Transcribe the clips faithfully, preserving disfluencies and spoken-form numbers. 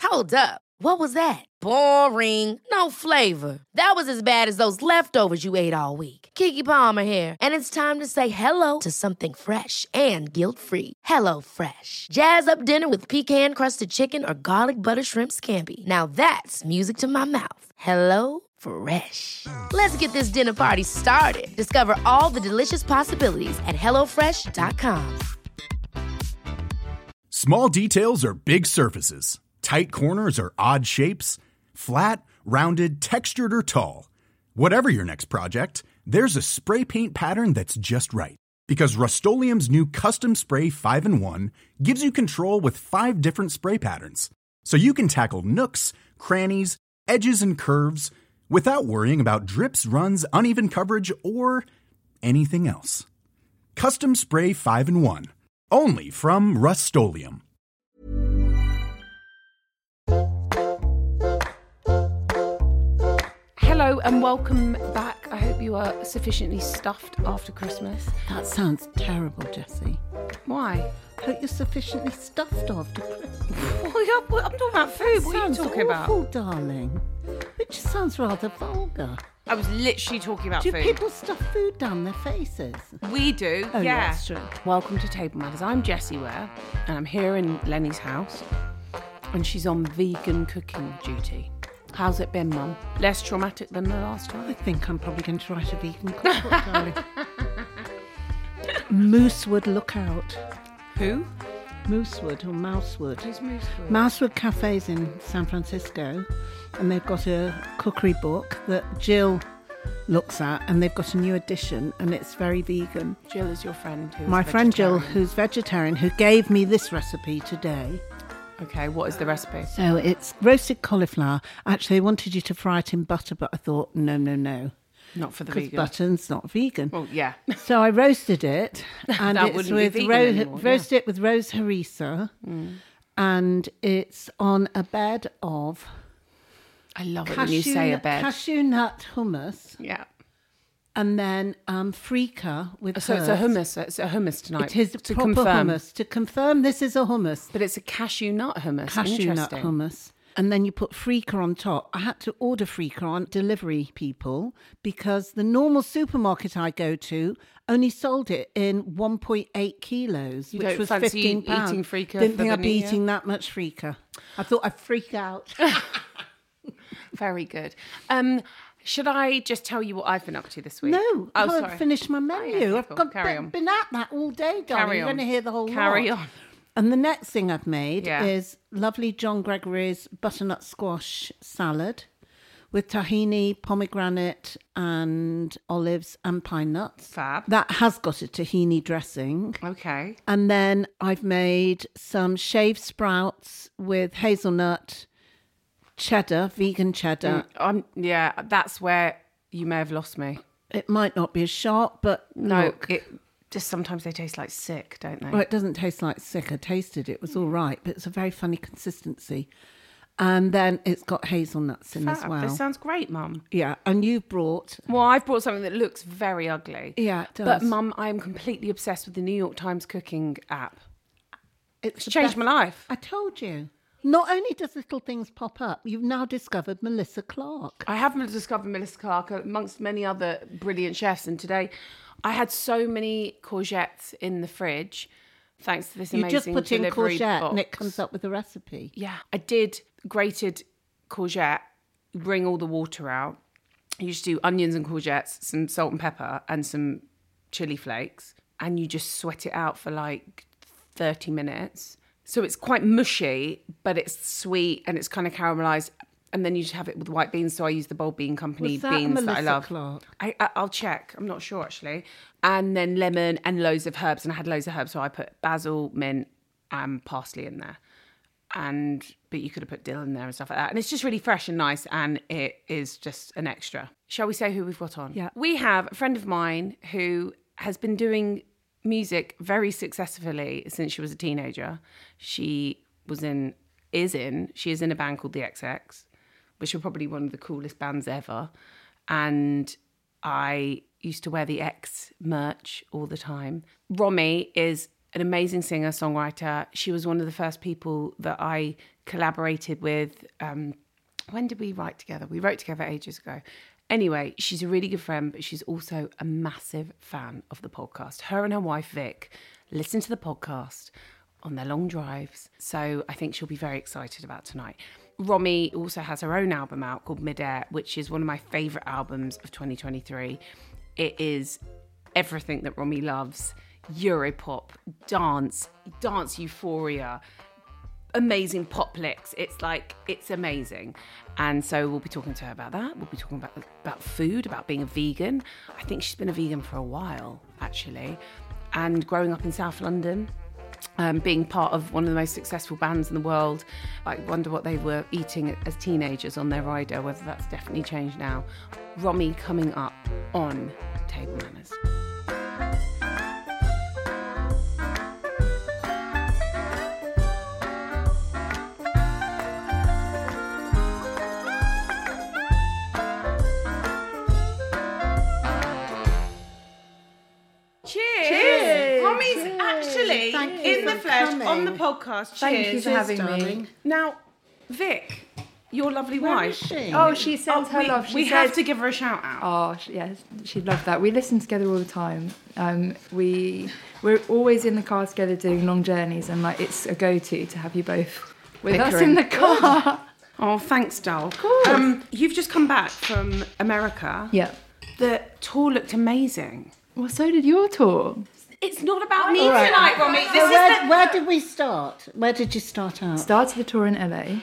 Hold up. What was that? Boring. No flavor. That was as bad as those leftovers you ate all week. Keke Palmer here, and it's time to say hello to something fresh and guilt-free. Hello Fresh. Jazz up dinner with pecan-crusted chicken or garlic butter shrimp scampi. Now that's music to my mouth. Hello Fresh. Let's get this dinner party started. Discover all the delicious possibilities at hello fresh dot com. Small details are big surfaces. Tight corners are odd shapes. Flat, rounded, textured, or tall. Whatever your next project, there's a spray paint pattern that's just right. Because Rust-Oleum's new Custom Spray five in one gives you control with five different spray patterns. So you can tackle nooks, crannies, edges, and curves without worrying about drips, runs, uneven coverage, or anything else. Custom Spray five in one. Only from Rust-Oleum. Hello and welcome back. I hope you are sufficiently stuffed after Christmas. That sounds terrible, Jessie. Why? Hope you're sufficiently stuffed after Christmas. Well, yeah, well, I'm talking about food. What are you talking awful, about? darling. It just sounds rather vulgar. I was literally talking about Do food. people stuff food down their faces? We do, Oh, yeah. that's true. Welcome to Table Manners. I'm Jessie Ware, and I'm here in Lenny's house, and she's on vegan cooking duty. How's it been, Mum? Less traumatic than the last time? I think I'm probably going to write a vegan cookbook, darling. Moosewood Lookout. Who? Moosewood or Mousewood. Who's Moosewood? Mousewood Cafes in San Francisco, and they've got a cookery book that Jill looks at, and they've got a new edition, and it's very vegan. Jill is your friend who's My friend Jill, vegetarian. who's vegetarian, who gave me this recipe today. Okay, what is the recipe? So it's roasted cauliflower. Actually, I wanted you to fry it in butter, but I thought, no, no, no. Not for the Because vegan. butter's not vegan. Well, yeah. So I roasted it, and That it's wouldn't be with vegan ro- anymore, yeah. roasted it with rose harissa, Mm. and it's on a bed of I love it cashew, when you say a nut- bed. cashew nut hummus, Yeah. and then um, freekeh with So it's a herbs. hummus. It's a hummus tonight. It is to proper confirm. hummus. To confirm, this is a hummus. But it's a cashew nut hummus. Cashew nut Interesting. hummus. And then you put freekeh on top. I had to order freekeh on delivery people because the normal supermarket I go to only sold it in one point eight kilos, You which don't was fancy fifteen pounds. eating freekeh Didn't for think the I'd be new year? eating that much freekeh. I thought I'd freak out. Very good. Um, should I just tell you what I've been up to this week? No, oh, I haven't sorry. finished my menu. okay, I've cool. got, Carry been, on. been at that all day, darling. Carry You're on. going to hear the whole Carry lot. on. And the next thing I've made Yeah. is lovely John Gregory's butternut squash salad with tahini, pomegranate and olives and pine nuts. Fab. That has got a tahini dressing. Okay. And then I've made some shaved sprouts with hazelnut, cheddar, vegan cheddar. Mm, um, yeah, that's where you may have lost me. It might not be as sharp, but No, look. it just sometimes they taste like sick, don't they? Well, it doesn't taste like sick. I tasted it. It was all right, but it's a very funny consistency. And then it's got hazelnuts in as Fab. well. This sounds great, Mum. Yeah, and you brought... Well, I've brought something that looks very ugly. Yeah, it does. But, Mum, I am completely obsessed with the New York Times cooking app. It's It's the changed best- my life. I told you. Not only does little things pop up, you've now discovered Melissa Clark. I have discovered Melissa Clark amongst many other brilliant chefs, and today I had so many courgettes in the fridge, thanks to this You amazing just put in delivery courgette box. and it comes up with a recipe. Yeah, I did grated courgette, wring all the water out. You just do onions and courgettes, some salt and pepper, and some chili flakes, and you just sweat it out for like thirty minutes. So it's quite mushy, but it's sweet and it's kind of caramelized. And then you just have it with white beans. So I use the Bold Bean Company Was that beans that I Melissa love. Clark? I, I, I'll check. I'm not sure actually. And then lemon and loads of herbs. And I had loads of herbs. So I put basil, mint, and parsley in there. And but you could have put dill in there and stuff like that. And it's just really fresh and nice. And it is just an extra. Shall we say who we've got on? Yeah. We have a friend of mine who has been doing music very successfully since she was a teenager. She was in, is in, she is in a band called The X X, which are probably one of the coolest bands ever. And I used to wear the X merch all the time. Romy is an amazing singer, songwriter. She was one of the first people that I collaborated with. Um, when did we write together? We wrote together ages ago. Anyway, she's a really good friend, but she's also a massive fan of the podcast. Her and her wife, Vic, listen to the podcast on their long drives. So I think she'll be very excited about tonight. Romy also has her own album out called Midair, which is one of my favourite albums of twenty twenty-three. It is everything that Romy loves. Europop, dance, dance euphoria, amazing pop licks. It's like, it's amazing. And so we'll be talking to her about that. We'll be talking about, about food, about being a vegan. I think she's been a vegan for a while, actually. And growing up in South London, um, being part of one of the most successful bands in the world. I wonder what they were eating as teenagers on their rider, whether that's definitely changed now. Romy coming up on Table Manners. In the flesh, coming. On the podcast. Cheers. Thank you for having darling. me. Now, Vic, your lovely Where wife. Is she? Oh, she sends oh, her we, love. She we said, have to give her a shout out. Oh, she, yes, she'd love that. We listen together all the time. Um, we we're always in the car together doing long journeys, and like it's a go-to to have you both with Bickering. us in the car. Oh, thanks, Dal. Of course. Um, you've just come back from America. Yeah. The tour looked amazing. Well, so did your tour. It's not about me All right. tonight, Romy. This So is where, the... where did we start? Where did you start out? Started the tour in L A.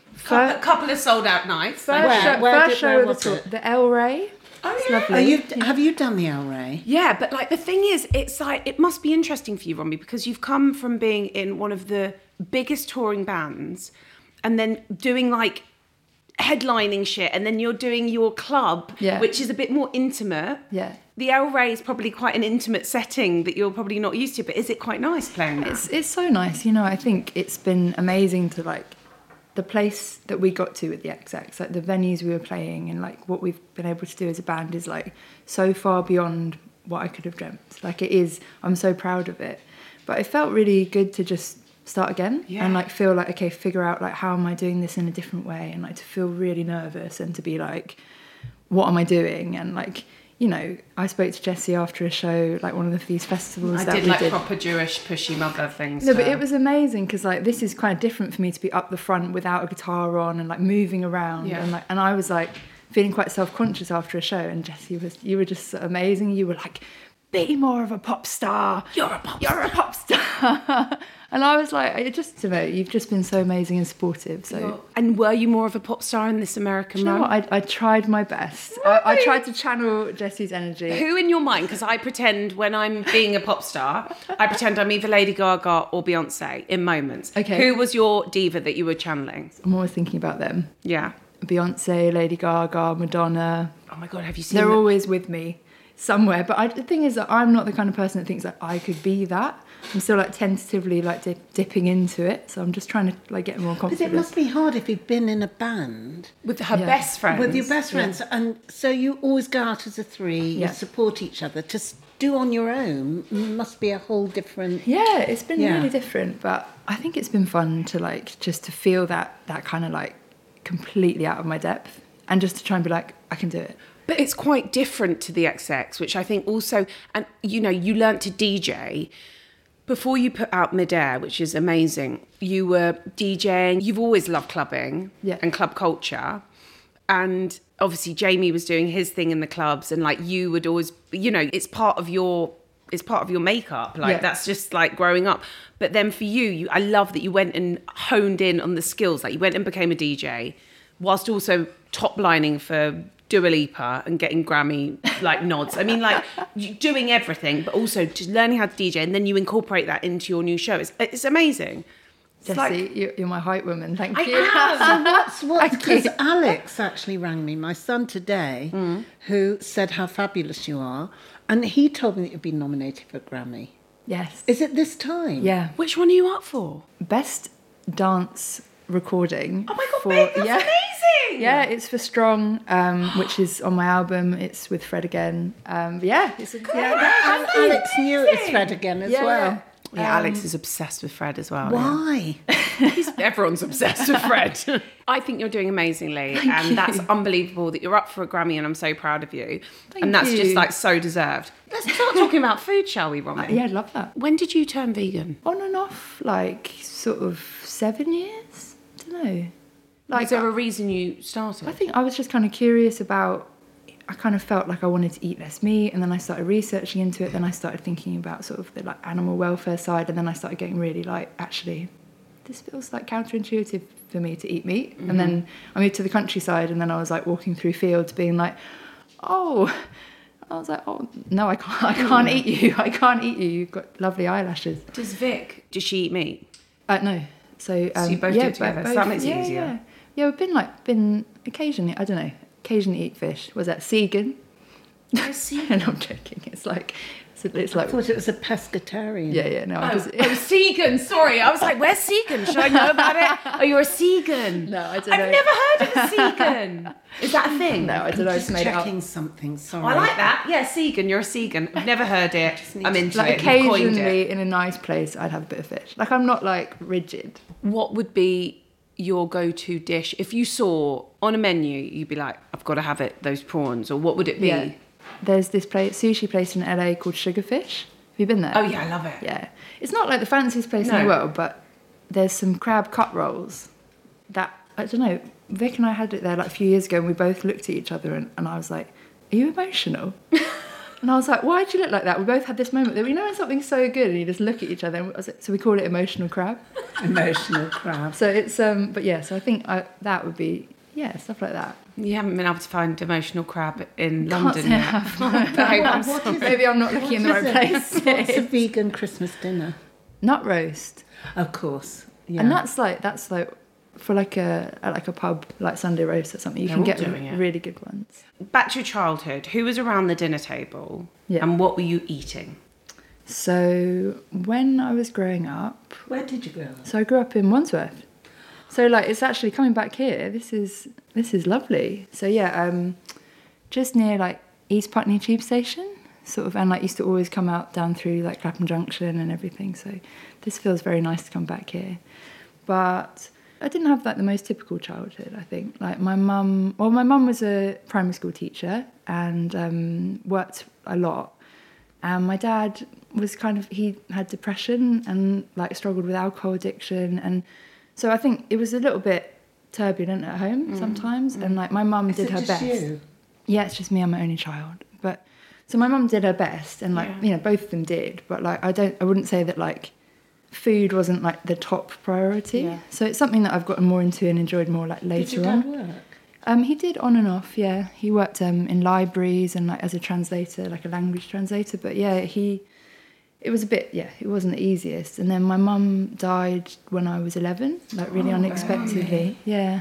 a couple of sold out nights. First Where? show, Where first did- show where of the was tour, it? the El Rey. Oh, It's yeah. lovely. Are you, have you done the El Rey? Yeah, but like the thing is, it's like, it must be interesting for you, Romy, because you've come from being in one of the biggest touring bands and then doing like headlining shit, and then you're doing your club, Yeah. which is a bit more intimate. Yeah. The El Rey is probably quite an intimate setting that you're probably not used to, but is it quite nice playing that? It's it's so nice, you know. I think it's been amazing to like the place that we got to with the X X, like the venues we were playing, and like what we've been able to do as a band is like so far beyond what I could have dreamt. Like it is, I'm so proud of it. But it felt really good to just start again Yeah. and like feel like, okay, figure out like how am I doing this in a different way, and like to feel really nervous and to be like, what am I doing? And like, you know, I spoke to Jessie after a show, like one of these festivals I that did we like did. proper Jewish pushy mother things. No, but for- it was amazing because like this is kind of different for me to be up the front without a guitar on and like moving around, Yeah. and like and I was like feeling quite self-conscious after a show, and Jessie was, you were just amazing. You were like, be more of a pop star. You're a pop You're a pop star. And I was like, I just, you know, you've just been so amazing and supportive. So, And were you more of a pop star in this American you know run? what? I, I tried my best. I, I tried to channel Jessie's energy. Who in your mind, because I pretend when I'm being a pop star, I pretend I'm either Lady Gaga or Beyonce in moments. Okay. Who was your diva that you were channeling? I'm always thinking about them. Yeah. Beyonce, Lady Gaga, Madonna. Oh my God, have you seen They're the- always with me somewhere. But I, the thing is that I'm not the kind of person that thinks that I could be that. I'm still like tentatively like dip, dipping into it. So I'm just trying to like get more Because confidence. it must be hard if you've been in a band with her Yeah. best friends? with your best friends, and so you always go out as a three, Yeah. you support each other. To s- do on your own must be a whole different... Yeah, it's been Yeah. really different, but I think it's been fun to like just to feel that that kind of like completely out of my depth, and just to try and be like, I can do it. But it's quite different to the X X, which I think also, and you know, you learnt to D J before you put out Midair, which is amazing. You were DJing. You've always loved clubbing Yeah. and club culture. And obviously Jamie was doing his thing in the clubs, and like you would always, you know, it's part of your, it's part of your makeup. Like Yeah. that's just like growing up. But then for you, you, I love that you went and honed in on the skills. Like you went and became a D J whilst also top lining for Dua Lipa and getting Grammy like nods. I mean, like you doing everything, but also just learning how to D J, and then you incorporate that into your new show. It's, it's amazing. It's Jessie, like, you're, you're my hype woman. Thank I you. am. So what's what? Thank Because you. Alex actually rang me, my son today, Mm. who said how fabulous you are, and he told me that you'd been nominated for a Grammy. Yes. Is it this time? Yeah. which one are you up for? Best dance recording. Oh my God, for, babe, that's yeah. amazing. Yeah, it's for Strong, um, which is on my album. It's with Fred again. Um, yeah, it's a, yeah, And Alex knew it was Fred again as Yeah, well. yeah. Yeah, Alex is obsessed with Fred as well. Why? Yeah. He's, everyone's obsessed with Fred. I think you're doing amazingly, Thank and you. that's unbelievable that you're up for a Grammy, and I'm so proud of you. Thank and that's you. just like so deserved. Let's start talking about food, shall we, Romy? Yeah, I'd love that. When did you turn vegan? On and off, like sort of seven years. I don't know. Like, Was there a reason you started? I think I was just kind of curious about. I kind of felt like I wanted to eat less meat, and then I started researching into it. Then I started thinking about sort of the like animal welfare side, and then I started getting really like, actually, this feels like counterintuitive for me to eat meat. Mm-hmm. And then I moved to the countryside, and then I was like walking through fields, being like, oh. I was like, oh no, I can't. I can't eat you. I can't eat you. You've got lovely eyelashes. Does Vic? Does she eat meat? Uh, no. So, um, So you both yeah, do it together, so that makes it yeah, easier. Yeah, yeah. We've been like been occasionally. I don't know. Occasionally eat fish. Was that Segan? And I'm joking. It's like it's, it's I like thought it was a pescatarian. yeah, yeah. No, I Oh, just, oh, Segan. Sorry, I was like, "Where's Segan? Should I know about it?" Oh, you're a Segan. No, I don't I've know. never heard of a Segan. Is that a thing? no, I don't know. I Just just made it up. checking something, sorry. I like that. Yeah, Segan. You're a Segan. I've never heard it. I'm into Like it. You've coined it. occasionally in a nice place, I'd have a bit of fish. Like I'm not like rigid. What would be your go-to dish if you saw on a menu? You'd be like, "I've got to have it. Those prawns." Or what would it be? Yeah. There's this place, sushi place in L A called Sugarfish. Have you been there? Oh yeah, I love it. Yeah. It's not like the fanciest place in No. the world, but there's some crab cut rolls that, I don't know, Vic and I had it there like a few years ago, and we both looked at each other, and, and I was like, are you emotional? And I was like, why do you look like that? We both had this moment that we know when something's so good and you just look at each other. And I was like, so we call it emotional crab. Emotional crab. So it's, um, but yeah, so I think I, that would be, yeah, stuff like that. You haven't been able to find emotional crab in Can't London say yet. I have. Oh, babe, I'm What sorry. is it? Maybe I'm not looking in the What right is place. it? What's a vegan Christmas dinner? Nut roast. Of course. Yeah. And that's like, that's like, for like a at like a pub, like Sunday roast or something, you They're can all get doing it. really good ones. Back to your childhood. Who was around the dinner table? Yeah. And what were you eating? So when I was growing up, Where did you grow up? so I grew up in Wandsworth. So like it's actually coming back here. This is this is lovely. So yeah, um, just near like East Putney Tube Station, sort of, and like used to always come out down through like Clapham Junction and everything. So this feels very nice to come back here. But I didn't have like the most typical childhood, I think. Like my mum, well, my mum was a primary school teacher and um, worked a lot. And my dad was kind of, he had depression and like struggled with alcohol addiction. And so I think it was a little bit turbulent at home Mm. sometimes. And like my mum Is did it her just best. you? Yeah, it's just me. I'm my only child. But so my mum did her best, and like Yeah. you know, both of them did. But like I don't, I wouldn't say that like food wasn't like the top priority. Yeah. So it's something that I've gotten more into and enjoyed more like Did later your on. dad work? Um, he did on and off. Yeah, he worked um in libraries and like as a translator, like a language translator. But yeah, he. It was a bit, yeah, it wasn't the easiest. And then my mum died when I was eleven, like really Oh, unexpectedly. Yeah.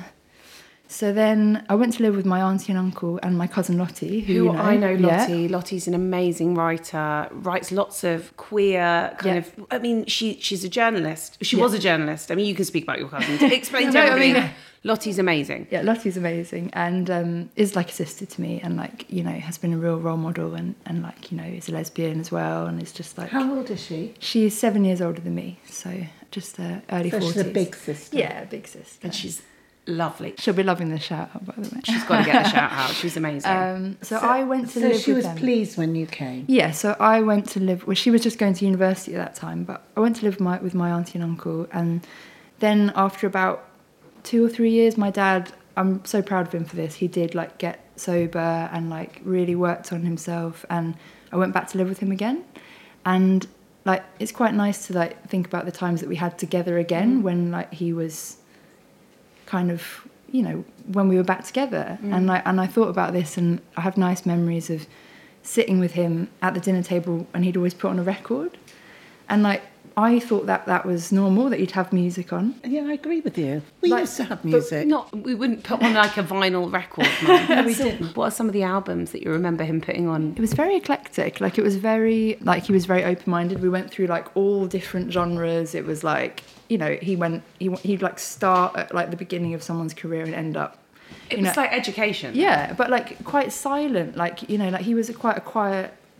So then I went to live with my auntie and uncle and my cousin Lottie, who, Who you know. I know, Yeah. Lottie. Lottie's an amazing writer. Writes lots of queer kind Yeah. of. I mean, she she's a journalist. She Yeah. was a journalist. I mean, you can speak about your cousin. Explain to No, I everybody. mean- Lottie's amazing. Yeah, Lottie's amazing and um, is like a sister to me, and like, you know, has been a real role model, and, and like, you know, is a lesbian as well, and is just like, How old is she? she's seven years older than me, so just uh, early So forties. she's a big sister. Yeah, a big sister. And she's lovely. She'll be loving the shout out, by the way. She's got to get a shout out. She's amazing. Um, so, I went to so live she with was them. pleased when you came. Yeah, so I went to live. Well, she was just going to university at that time, but I went to live with my, with my auntie and uncle. And then after about two or three years, my dad, I'm so proud of him for this. He did like get sober and like really worked on himself. And I went back to live with him again. And like it's quite nice to like think about the times that we had together again, when like he was kind of, you know, when we were back together. And like, and I thought about this, and I have nice memories of sitting with him at the dinner table, and he'd always put on a record, and like I thought that that was normal, that he'd have music on. Yeah, I agree with you. We Like, used to have But music. not. We wouldn't put on like a vinyl record. No, we didn't. What are some of the albums that you remember him putting on? It was very eclectic. Like it was very, like he was very open-minded. We went through like all different genres. It was like, you know, he went, he he'd like start at like the beginning of someone's career and end up. It you was know- like education. Yeah, but like quite silent. Like, you know, like he was a quite a quiet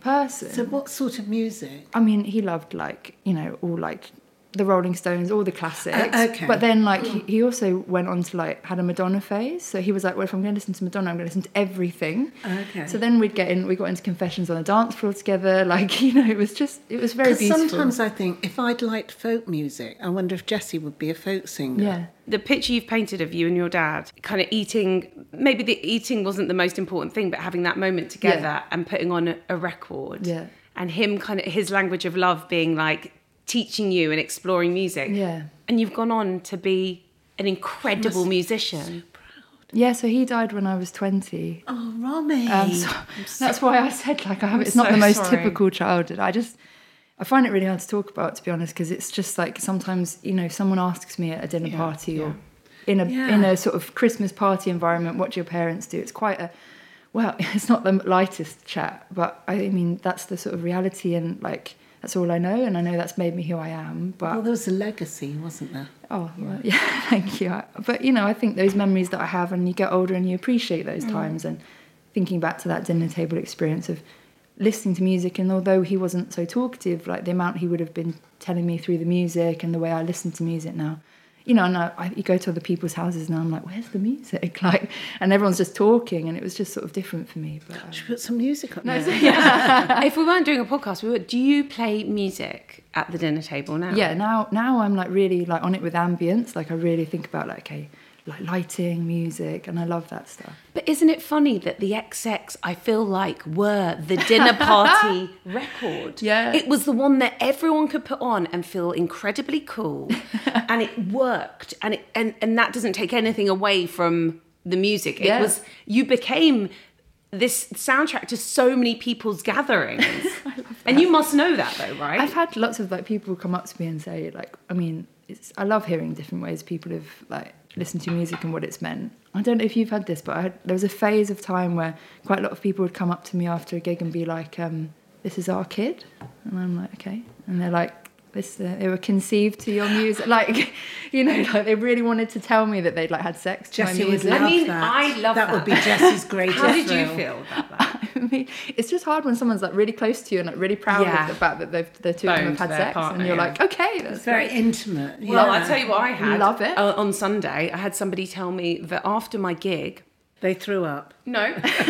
person. So what sort of music? I mean, he loved like, you know, all like the Rolling Stones, all the classics. Uh, okay. But then like he, he also went on to like had a Madonna phase. So he was like, well, if I'm going to listen to Madonna, I'm going to listen to everything. Okay. So then we'd get in, we got into Confessions on the dance floor together. Like, you know, it was just, it was very beautiful. Sometimes I think if I'd liked folk music, I wonder if Jessie would be a folk singer. Yeah. The picture you've painted of you and your dad kind of eating, maybe the eating wasn't the most important thing, but having that moment together Yeah. and putting on a, a record. Yeah. And him kind of, his language of love being like teaching you and exploring music. Yeah. And you've gone on to be an incredible musician. Yeah, so he died when I was twenty. Oh, Romy. Um, so that's why I said like I have. I'm It's not so the most sorry. typical childhood. I just I find it really hard to talk about, to be honest, because it's just like sometimes, you know, if someone asks me at a dinner Yeah, party yeah. or in a Yeah. in a sort of Christmas party environment, what do your parents do? It's quite a well, it's not the lightest chat, but I mean that's the sort of reality, and like that's all I know, and I know that's made me who I am. But Well, there was a legacy, wasn't there? Oh, well, yeah, thank you. I- But, you know, I think those memories that I have, and you get older and you appreciate those times, and thinking back to that dinner table experience of listening to music, and although he wasn't so talkative, like the amount he would have been telling me through the music and the way I listen to music now, you know, and I, I, you go to other people's houses now, I'm like, where's the music? Like, and everyone's just talking, and it was just sort of different for me. But, um, Should we put some music on no, there? so- If we weren't doing a podcast, we would. Do you play music at the dinner table now? yeah, now now I'm like really like on it with ambience. Like I really think about like, okay, like lighting, music, and I love that stuff. But isn't it funny that the X X, I feel like, were the dinner party record? Yeah. It was the one that everyone could put on and feel incredibly cool. And it worked. And, it, and and that doesn't take anything away from the music. It Yeah. was, you became this soundtrack to so many people's gatherings. And you must know that though, right? I've had lots of like people come up to me and say like, I mean, it's I love hearing different ways people have like listened to music and what it's meant. I don't know if you've had this, but I had, there was a phase of time where quite a lot of people would come up to me after a gig and be like, um, "This is our kid," and I'm like, "Okay," and they're like, "This uh, they were conceived to your music," like, you know, like they really wanted to tell me that they'd like had sex to Jessie my would music. love I mean, that. I love That that. would be Jessie's greatest How did you thrill. feel about that? I mean, it's just hard when someone's like really close to you and like really proud Yeah. of the fact that they've the two of them Boned have had their sex, partner, and you're yeah. like, okay, that's It's very great. intimate. Well, yeah. I'll tell you what I had. Love it. Uh, on Sunday, I had somebody tell me that after my gig, They threw up. no,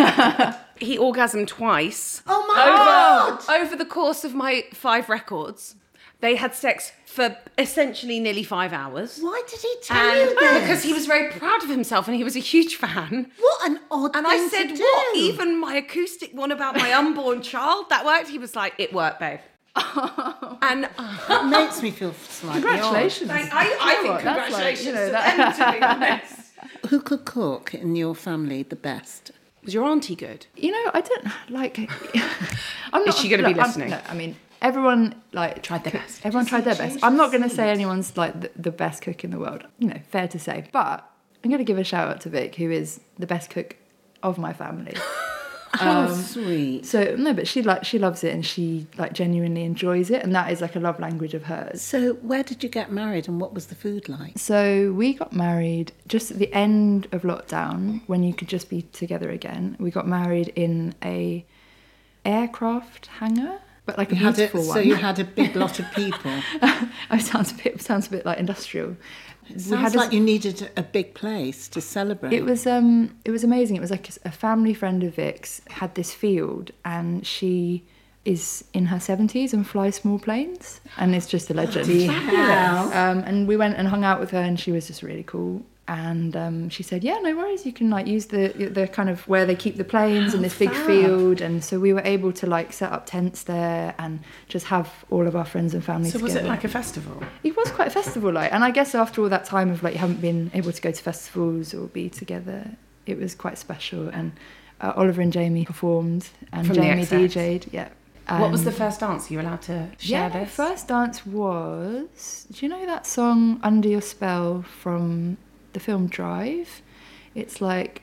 he orgasmed twice. Oh my God! Over, over the course of my five records, they had sex for essentially nearly five hours. Why did he tell And you this? because he was very proud of himself and he was a huge fan. What an odd And thing I said, to do. what? Even my acoustic one about my unborn child, that worked? He was like, it worked, babe. And uh, That makes me feel slightly Congratulations. I, I, Do I you know think what? That's like, congratulations you know, to that- them, to be honest. odd. Who could cook in your family the best? Was your auntie good? You know, I don't like. I'm not, Is she gonna be look, I'm- listening? no, I mean, everyone like Tried their best. Everyone tried their best. I'm not going to say anyone's like the, the best cook in the world. You know, fair to say, but I'm going to give a shout out to Vic, who is the best cook of my family. How sweet. So no, but she like she loves it and she like genuinely enjoys it, and that is like a love language of hers. So where did you get married and what was the food like? So we got married just at the end of lockdown when you could just be together again. We got married in a aircraft hangar, but like a You had beautiful it, one. so you had a big lot of people. Oh, sounds a bit sounds a bit like industrial. It sounds a- like you needed a big place to celebrate. It was um it was amazing. It was like a family friend of Vic's had this field, and she is in her seventies and flies small planes, and it's just a legend. Fabulous. Um, and we went and hung out with her, and she was just really cool. And um, she said, "Yeah, no worries. You can like use the the kind of where they keep the planes in this big field." And so we were able to like set up tents there and just have all of our friends and family So together. was it like a festival? It was quite a festival like, and I guess after all that time of like you haven't been able to go to festivals or be together, it was quite special. And uh, Oliver and Jamie performed, and From the Jamie X X. DJ'd. Yeah. What was And- the first dance? Are you allowed to share yeah, this? the first dance was. Do you know that song "Under Your Spell" from the film Drive? It's like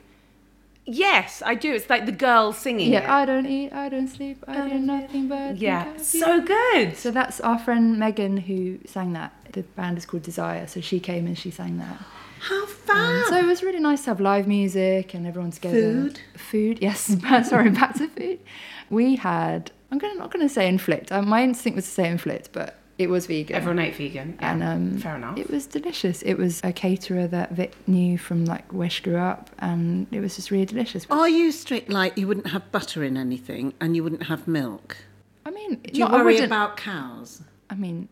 Yes, I do. It's like the girl singing yeah, it. I don't eat, I don't sleep, I do nothing but yeah, think of you. so good. So that's our friend Megan who sang that. The band is called Desire, so she came and she sang that. How Um, fab! so it was really nice to have live music and everyone together. Food? Food, yes. Sorry, back to food. We had, I'm gonna, not going to say inflict. Uh, my instinct was to say inflict, but it was vegan. Everyone ate vegan. Yeah. And um, fair enough. It was delicious. It was a caterer that Vic knew from like where she grew up, and it was just really delicious. Are you strict like you wouldn't have butter in anything and you wouldn't have milk? I mean, Do you not, I worry wouldn't- about cows? I mean,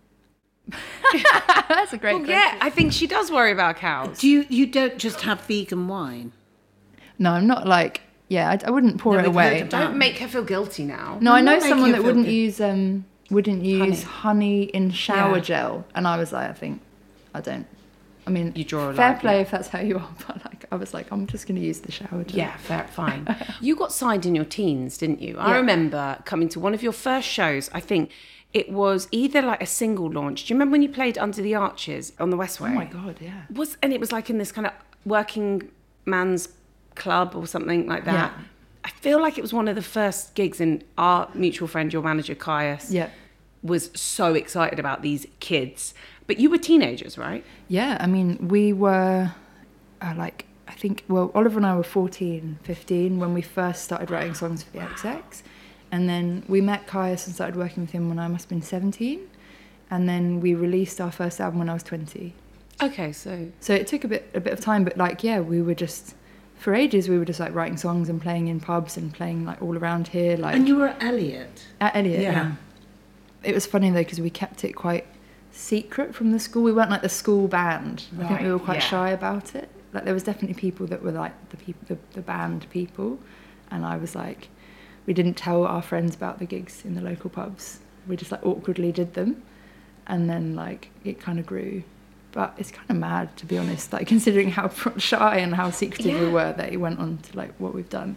that's a great Well, question. yeah, I think she does worry about cows. Do you you don't just have vegan wine? No, I'm not like, yeah, I, I wouldn't pour No, it we've heard away. about- Don't make her feel guilty now. No, I I'm know not making someone you that feel wouldn't good. use um wouldn't use honey, in shower Yeah. gel, and I was like, I think I don't. I mean, You draw a fair line, play yeah. if that's how you are, but like I was like, I'm just going to use the shower gel. Yeah, fair, fine. You got signed in your teens, didn't you? I Yeah. remember coming to one of your first shows. I think it was either like a single launch. Do you remember when you played Under the Arches on the Westway? Oh my god, yeah. Was and it was like in this kind of working man's club or something like that. Yeah. I feel like it was one of the first gigs, and our mutual friend, your manager Caius, Yeah. was so excited about these kids. But you were teenagers, right? Yeah, I mean, we were uh, like, I think, well, Oliver and I were fourteen, fifteen when we first started writing songs for the X X. And then we met Caius and started working with him when I must have been seventeen. And then we released our first album when I was twenty. Okay, so So it took a bit a bit of time, but like, yeah, we were just, for ages, we were just like writing songs and playing in pubs and playing like all around here. Like And you were at Elliot. at Elliot, Yeah. yeah. It was funny though, because we kept it quite secret from the school. We weren't like the school band. I think we Right, were quite yeah. shy about it. Like there was definitely people that were like the people, the, the band people, and I was like, we didn't tell our friends about the gigs in the local pubs. We just like awkwardly did them, and then like it kind of grew. But it's kind of mad, to be honest, like considering how shy and how secretive we Yeah. were, that it went on to like what we've done.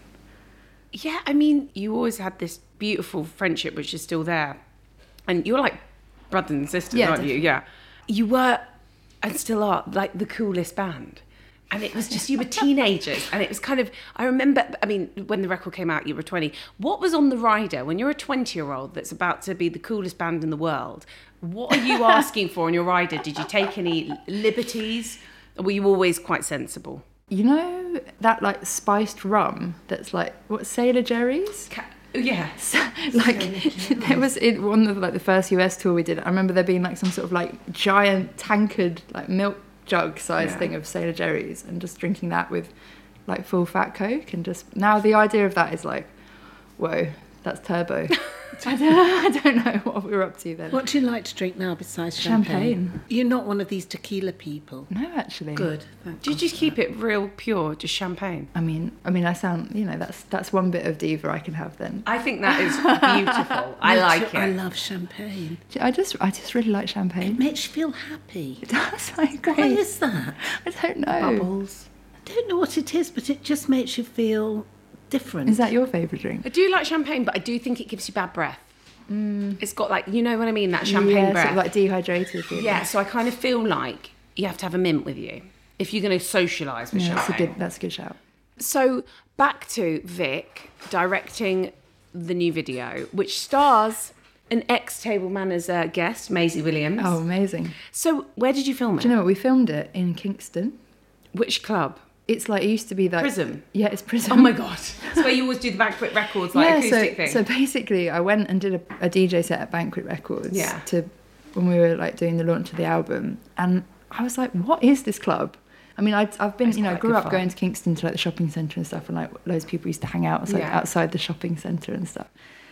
yeah, I mean, you always had this beautiful friendship, which is still there. And you're like brothers and sisters, Yeah, aren't you? Yeah. You were, and still are, like the coolest band. And it was just, you were teenagers. And it was kind of, I remember, I mean, when the record came out, you were twenty. What was on the rider when you're a twenty-year-old that's about to be the coolest band in the world? What are you asking for on your rider? Did you take any liberties? Or were you always quite sensible? You know that like spiced rum that's like, what, Sailor Jerry's? Ca- Yeah. Like there was in one of like the first U S tour we did, I remember there being like some sort of like giant tankard like milk jug size Yeah. thing of Sailor Jerry's, and just drinking that with like full fat Coke, and just now the idea of that is like, whoa, that's turbo. I, don't, I don't know what we were up to then. What do you like to drink now besides champagne? Champagne. You're not one of these tequila people. No, actually. Good. Thank Did you just keep it real pure, just champagne? I mean, I mean, I sound, you know, that's that's one bit of diva I can have then. I think that is beautiful. I Me like too. it. I love champagne. I just, I just really like It champagne. makes you feel happy. It does, I agree. Why is that? I don't know. Bubbles. I don't know what it is, but it just makes you feel different. Is that your favourite drink? I do like champagne, but I do think it gives you bad breath. It's got like, you know what I mean, that champagne yeah, breath. sort of like dehydrated. feeling. Yeah, so I kind of feel like you have to have a mint with you if you're going to socialise with Yeah, that's a champagne. good. That's a good shout. So back to Vic directing the new video, which stars an ex-Table Manners uh, guest, Maisie Williams. Oh, amazing! So where did you film it? Do you know what? We filmed it in Kingston. Which club? It's like it used to be like Prism? Yeah, it's Prism. Oh my God. It's where you always do the Banquet Records, like yeah, acoustic so thing. so basically, I went and did a, a D J set at Banquet Records. Yeah. To when we were like doing the launch of the album, and I was like, "What is this club?" I mean, I'd, I've been, It's you know, I quite grew good up fun. going to Kingston to like the shopping centre and stuff, and like loads of people used to hang out outside, Yeah. outside the shopping centre and stuff.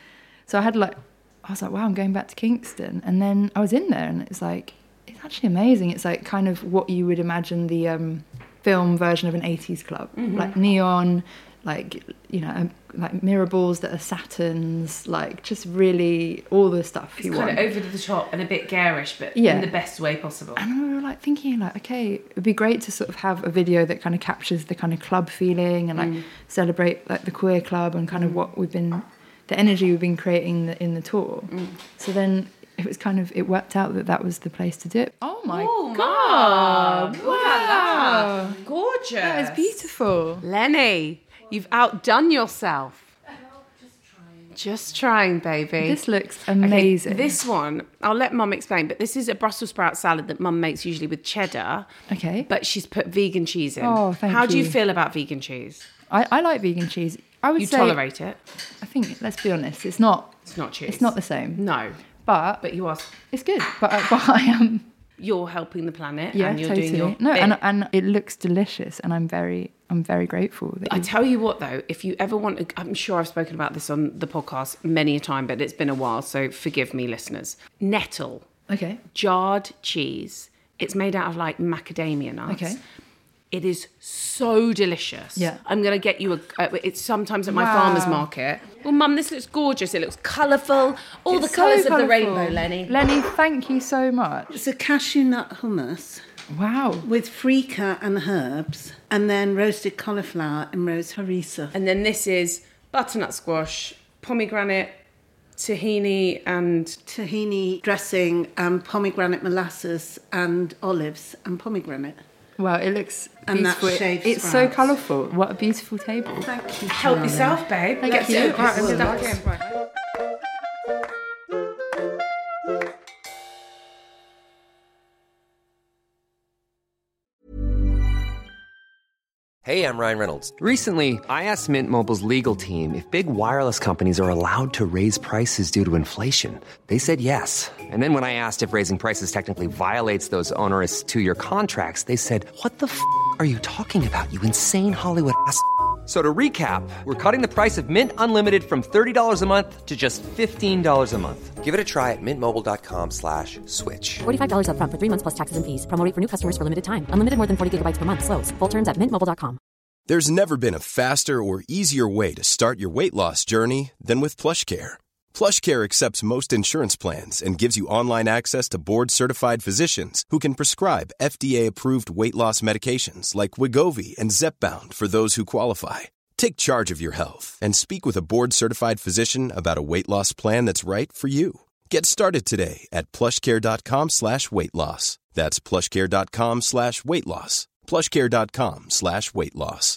So I had like, I was like, wow, I'm going back to Kingston, and then I was in there, and it's like, it's actually amazing. It's like kind of what you would imagine the um, film version of an eighties club, Mm-hmm. like neon, like you know, um, like mirror balls that are Saturns, like just really all the stuff It's you kind want. of over the top and a bit garish, but Yeah. in the best way possible. And we were like thinking, like, okay, it'd be great to sort of have a video that kind of captures the kind of club feeling and like Mm. celebrate like the queer club and kind of what we've been, the energy we've been creating in the, in the tour. Mm. So then it was kind of, it worked out that that was the place to do it. Oh my Oh, God. Mum. Wow. Wow. Gorgeous. That is beautiful. Lenny, you've outdone yourself. Just trying, baby. This looks Okay, amazing. this one, I'll let Mum explain, but this is a Brussels sprout salad that Mum makes usually with cheddar, Okay. but she's put vegan cheese in. Oh, thank How do you you. feel about vegan cheese? I, I like vegan cheese. I would you say tolerate it. I think, let's be honest, it's not. It's not cheese. It's not the same. No, But but you are. it's good. But, but I am. You're helping the planet. Yeah, and you're totally. doing your no, bit. and and it looks delicious, and I'm very I'm very grateful that I you, tell you what, though, if you ever want, to, I'm sure I've spoken about this on the podcast many a time, but it's been a while, so forgive me, listeners. Nettle, Okay. jarred cheese. It's made out of like macadamia nuts. Okay. It is so delicious. Yeah. I'm going to get you a, uh, it's sometimes at my Wow. farmer's market. Well, Mum, this looks gorgeous. It looks colourful. All It's the colours so of the colourful. rainbow, Lenny. Lenny, thank you so much. It's a cashew nut hummus Wow. with freekeh and herbs, and then roasted cauliflower and roast harissa. And then this is butternut squash, pomegranate, tahini, and Tahini dressing and pomegranate molasses and olives and pomegranate. Wow, it looks And that beautiful. shaved It's so sprouts. colourful. What a beautiful table. Thank you. help Charlotte. yourself, babe. Thank Let's you. do Right, let's do this. that again. Right. Hey, I'm Ryan Reynolds. Recently, I asked Mint Mobile's legal team if big wireless companies are allowed to raise prices due to inflation. They said yes. And then when I asked if raising prices technically violates those onerous two-year contracts, they said, "What the f*** are you talking about, you insane Hollywood ass?" So to recap, we're cutting the price of Mint Unlimited from thirty dollars a month to just fifteen dollars a month. Give it a try at mintmobile.com slash switch. forty-five dollars up front for three months plus taxes and fees. Promo rate for new customers for limited time. Unlimited more than forty gigabytes per month. Slows full terms at mint mobile dot com. There's never been a faster or easier way to start your weight loss journey than with PlushCare. PlushCare accepts most insurance plans and gives you online access to board-certified physicians who can prescribe F D A-approved weight loss medications like Wegovy and Zepbound for those who qualify. Take charge of your health and speak with a board-certified physician about a weight loss plan that's right for you. Get started today at plushcare.com slash weight loss. That's plushcare.com slash weight loss. plushcare.com slash weight loss.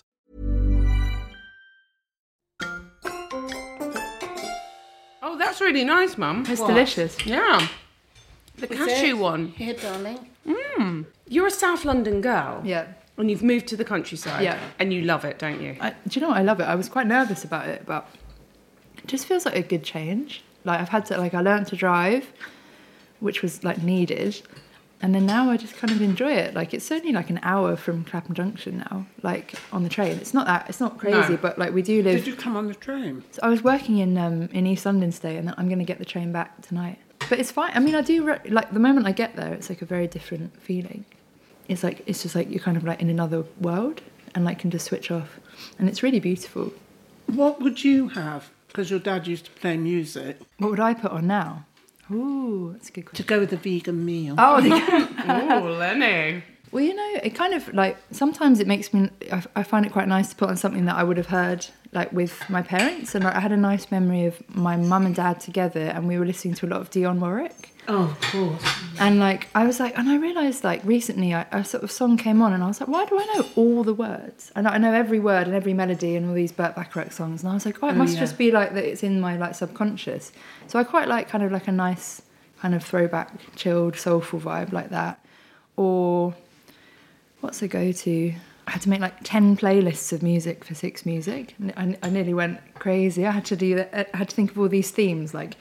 Oh, that's really nice, Mum. It's delicious. Yeah. The cashew one. Here, darling. You're a South London girl. Yeah. And you've moved to the countryside. Yeah. And you love it, don't you? I, do you know what? I love it. I was quite nervous about it, but it just feels like a good change. Like I've had to, like I learned to drive, which was like needed. And then now I just kind of enjoy it. Like it's only like an hour from Clapham Junction now, like on the train. It's not that, it's not crazy, No. but like we do live. Did you come on the train? So I was working in um, in East London today, and I'm going to get the train back tonight. But it's fine. I mean, I do re- like the moment I get there, it's like a very different feeling. It's like it's just like you're kind of like in another world, and like can just switch off, and it's really beautiful. What would you have? Because your dad used to play music. What would I put on now? Ooh, that's a good To question. go with a vegan meal. Oh, the- Oh, Lenny. well, you know, it kind of like sometimes it makes me. I, I find it quite nice to put on something that I would have heard like with my parents, and like, I had a nice memory of my mum and dad together, and we were listening to a lot of Dionne Warwick. Oh, of course. And like I was like, and I realised like recently I, a sort of song came on, and I was like, why do I know all the words? And I know every word and every melody and all these Burt Bacharach songs, and I was like, oh, it Oh, must yeah. just be like that. It's in my like subconscious. So I quite like kind of like a nice kind of throwback, chilled, soulful vibe like that. Or what's a go-to? I had to make like ten playlists of music for Six Music. I, I nearly went crazy. I had to do that. I had to think of all these themes like